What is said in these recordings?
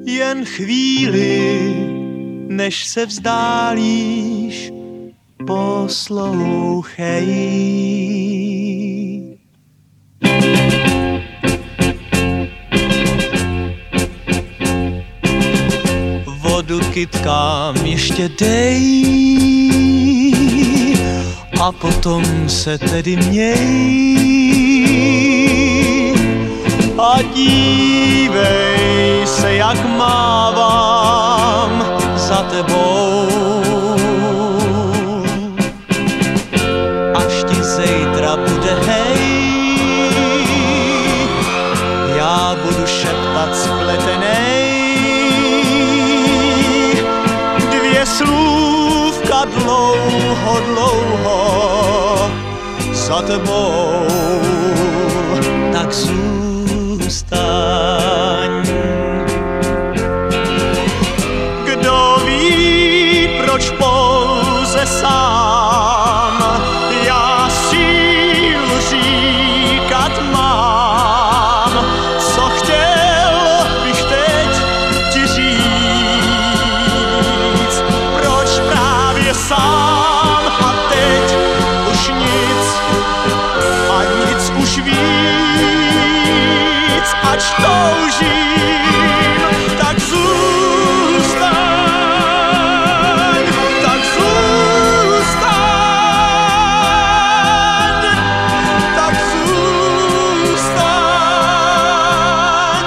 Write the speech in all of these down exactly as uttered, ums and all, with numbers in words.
jen chvíli, než se vzdálíš, poslouchej. Vodu kytkám ještě dej a potom se tedy měj a dívej se, jak mávám za tebou. Až ti zítra bude hej, já budu šeptat spletenej dvě slůvka dlouho, dlouho za tebou. Tak zůstaň. Kdo ví, proč pouze sám já sílu říkat mám, co chtěl bych teď ti říct, proč právě sám a teď už nic a nic už víc, ač toužím, tak zůstaň, tak zůstaň, tak zůstaň.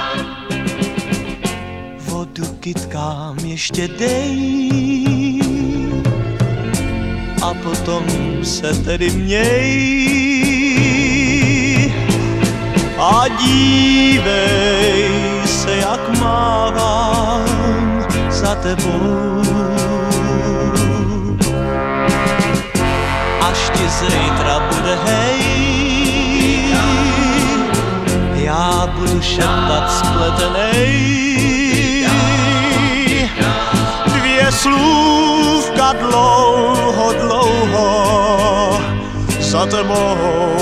Vodu kytkám ještě dej a potom se tedy měj a dívej se, jak mávám za tebou. Až ti zítra bude hej, já budu šeptat spletenej dvě slůvka dlouho, dlouho za tebou.